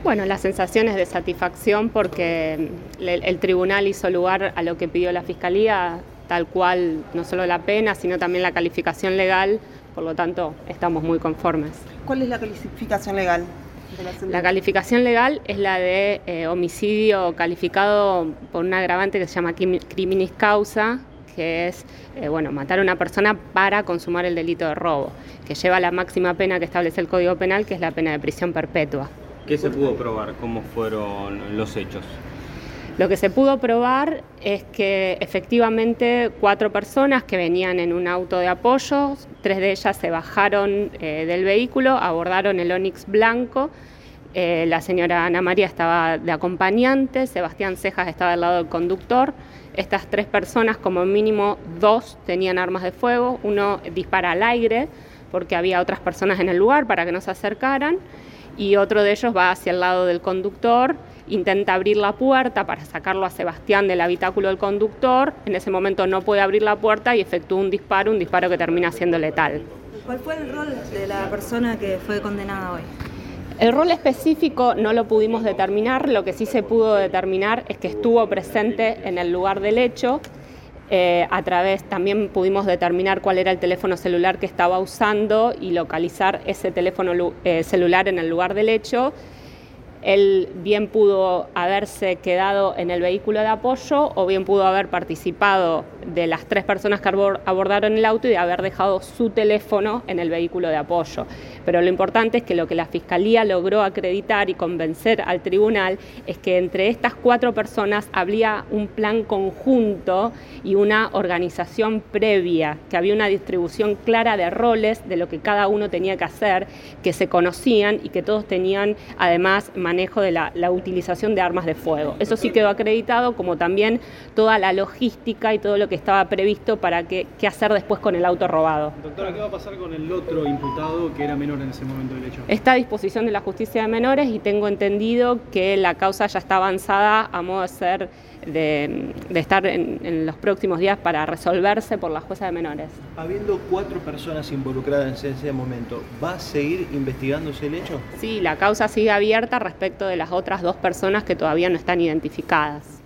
Bueno, la sensación es de satisfacción porque el tribunal hizo lugar a lo que pidió la Fiscalía, tal cual no solo la pena, sino también la calificación legal, por lo tanto estamos muy conformes. ¿Cuál es la calificación legal? La calificación legal es la de homicidio calificado por un agravante que se llama criminis causa, que es matar a una persona para consumar el delito de robo, que lleva la máxima pena que establece el Código Penal, que es la pena de prisión perpetua. ¿Qué se pudo probar? ¿Cómo fueron los hechos? Lo que se pudo probar es que efectivamente 4 personas que venían en un auto de apoyo, 3 de ellas se bajaron del vehículo, abordaron el Onix blanco. La señora Ana María estaba de acompañante, Sebastián Cejas estaba al lado del conductor. Estas 3 personas, como mínimo 2, tenían armas de fuego. Uno dispara al aire porque había otras personas en el lugar para que no se acercaran. Y otro de ellos va hacia el lado del conductor, intenta abrir la puerta para sacarlo a Sebastián del habitáculo del conductor. En ese momento no puede abrir la puerta y efectúa un disparo que termina siendo letal. ¿Cuál fue el rol de la persona que fue condenada hoy? El rol específico no lo pudimos determinar, lo que sí se pudo determinar es que estuvo presente en el lugar del hecho. También pudimos determinar cuál era el teléfono celular que estaba usando y localizar ese teléfono celular en el lugar del hecho. Él bien pudo haberse quedado en el vehículo de apoyo o bien pudo haber participado de las 3 personas que abordaron el auto y de haber dejado su teléfono en el vehículo de apoyo. Pero lo importante es que lo que la Fiscalía logró acreditar y convencer al tribunal es que entre estas 4 personas había un plan conjunto y una organización previa, que había una distribución clara de roles de lo que cada uno tenía que hacer, que se conocían y que todos tenían además manejo de la utilización de armas de fuego. Eso sí quedó acreditado, como también toda la logística y todo lo que estaba previsto para qué hacer después con el auto robado. Doctora, ¿qué va a pasar con el otro imputado que era menor en ese momento del hecho? Está a disposición de la justicia de menores y tengo entendido que la causa ya está avanzada a modo de ser de estar en los próximos días para resolverse por la jueza de menores. Habiendo 4 personas involucradas en ese momento, ¿va a seguir investigándose el hecho? Sí, la causa sigue abierta respecto de las otras 2 personas que todavía no están identificadas.